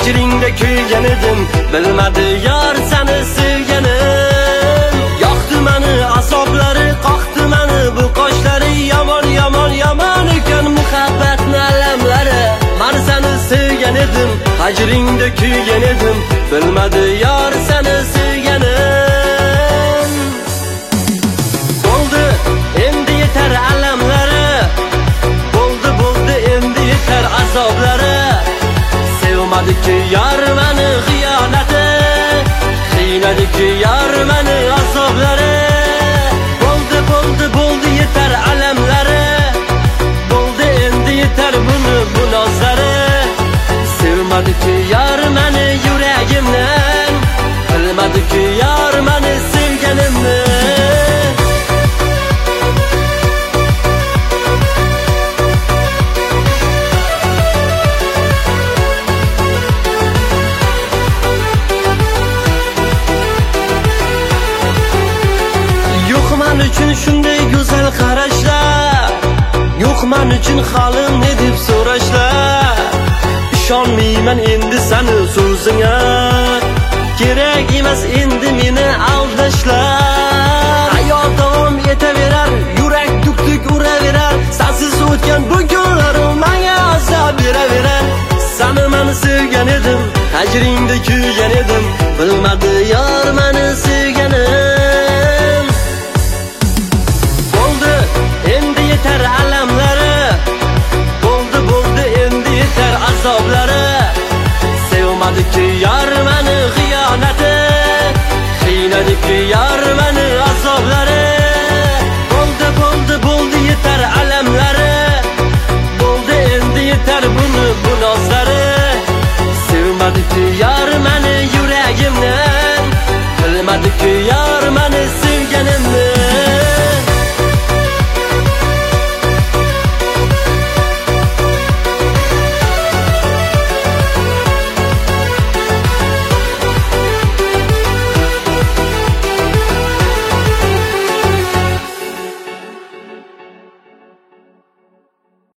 hicringda kuygan edim, bilmadi yor seni sevganim. Yoqdi meni azoblari, qoqdi meni bu qoshlari, yomon yomon yomon ekan muhabbatning alamlari. Men seni sevgan edim, hicringda kuygan edim, bilmadi yor seni sevganim. Bo'ldi endi yetar alamlari, bo'ldi endi yetar azoblari. Sevmadi-ki yar meni xiyonati, qiynadi-ki yar meni azoblari. Bo'ldi yetar alamlari, bo'ldi endi yetar bu nozlari. Sevmadi-ki yar meni yuragimdan, bilmadi-ki yar meni sevganimni. Men uchun shunday go'zal qarashlar, yo'q men uchun halim ne deb so'rashlar. Ishonmayman endi seni so'zingga, kerak emas endi meni aldashlar. Hayot davom etaverar, yurak tuk uraverar, sensiz o'tgan bu kunlarim menga azob beraverar. Seni men sevgan edim, hijringda kuygan edim, bilmadi yor meni sevganim. Yetar alamlari, bo'ldi endi yetar azoblari. Sevmadi-ki yar meni xiyonati, qiynadi-ki yar